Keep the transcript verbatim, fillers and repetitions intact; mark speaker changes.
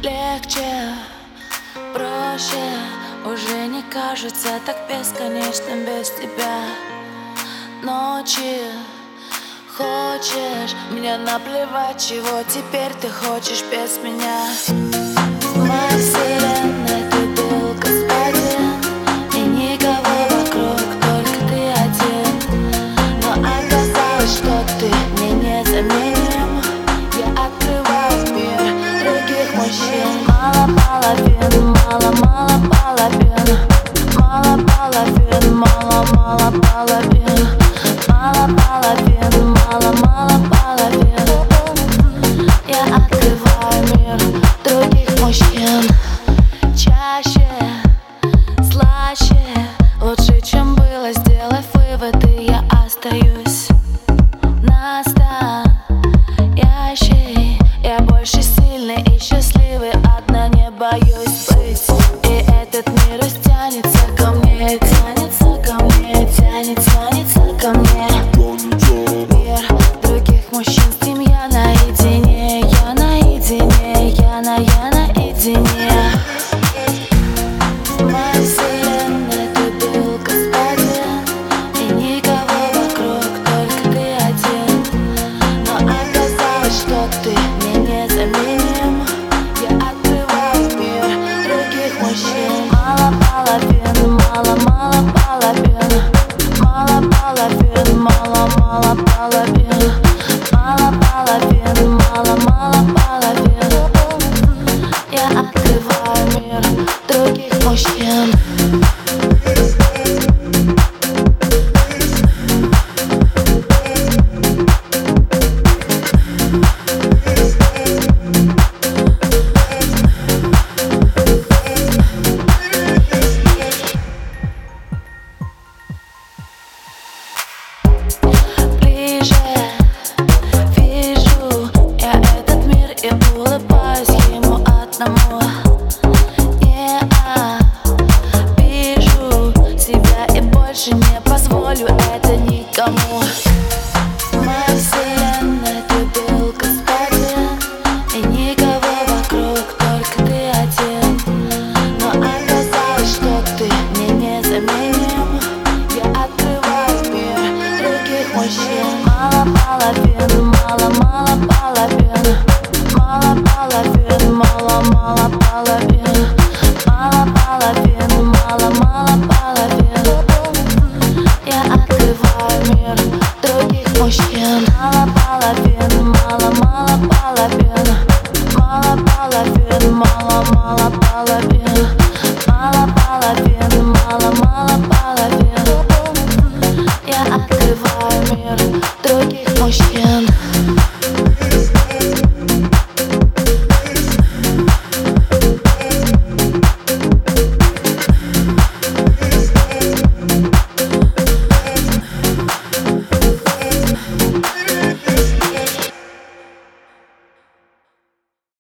Speaker 1: Легче, проще, уже не кажется так бесконечным без тебя. Ночи, хочешь, мне наплевать, чего теперь ты хочешь без меня. В моей вселенной ты был господин, и никого вокруг, только ты один. Но оказалось, что ты мне незаменим. Я открываю мир других мужчин. Мало половин, мало-мало половин, мало половин, мало-мало половин, мало половин, мало-мало половин. Я открываю мир других мужчин. Чаще, слаще, лучше, чем было, сделав выводы, я остаюсь настоящей. Я больше сильный и счастливый, одна не боюсь быть. И этот мир тянется ко мне, тянется ко мне, тянет, тянется ко мне. Мир других мужчин, с ним я наедине, я наедине, я на, я наедине. В моей вселенной ты был господин, и никого вокруг, только ты один. Но оказалось, что ты мне незаменим. Я открываю мир других мужчин. Мало половин, мало-мало половин, мало половин, мало-мало половин, мало половин, мало-мало половин. Я открываю мир других мужчин. Улыбаюсь ему одному, не обижу себя и больше не позволю это никому. В моей вселенной ты был господин, и никого вокруг, только ты один. Но оказалось, что ты мне незаменим. Я открываю мир других мужчин. Мало половин, мало-мало половин,